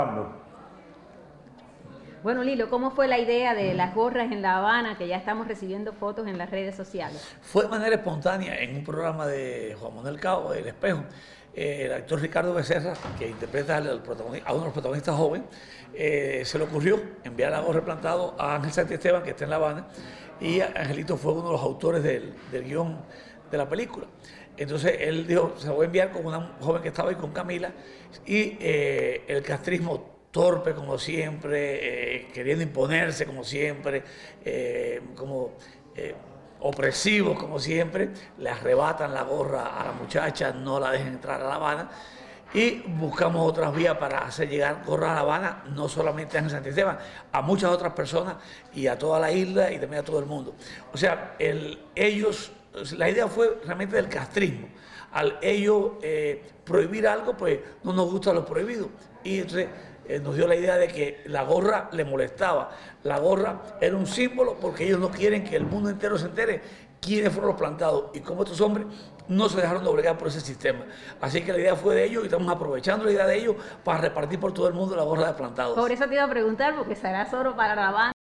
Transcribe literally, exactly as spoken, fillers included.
Bueno, Lilo, ¿cómo fue la idea de las gorras en La Habana, que ya estamos recibiendo fotos en las redes sociales? Fue de manera espontánea en un programa de Juan Manuel Cao, El Espejo. Eh, el actor Ricardo Becerra, que interpreta al, al a uno de los protagonistas jóvenes, eh, se le ocurrió enviar la gorra plantado a Ángel Santiesteban, que está en La Habana, y Angelito fue uno de los autores del, del guión de la película. Entonces él dijo, se lo voy a enviar con una joven que estaba ahí, con Camila, y eh, el castrismo torpe como siempre, eh, queriendo imponerse como siempre, eh, como eh, opresivos como siempre, le arrebatan la gorra a la muchacha, no la dejan entrar a La Habana, y buscamos otras vías para hacer llegar gorras a La Habana, no solamente a Ángel Santisteban, a muchas otras personas y a toda la isla y también a todo el mundo. O sea, el, ellos, la idea fue realmente del castrismo. Al ellos eh, prohibir algo, pues no nos gusta lo prohibido. Y entonces eh, nos dio la idea de que la gorra le molestaba. La gorra era un símbolo porque ellos no quieren que el mundo entero se entere quiénes fueron los plantados y cómo estos hombres no se dejaron doblegar por ese sistema. Así que la idea fue de ellos y estamos aprovechando la idea de ellos para repartir por todo el mundo la gorra de plantados. Por eso te iba a preguntar, porque será solo para La Habana.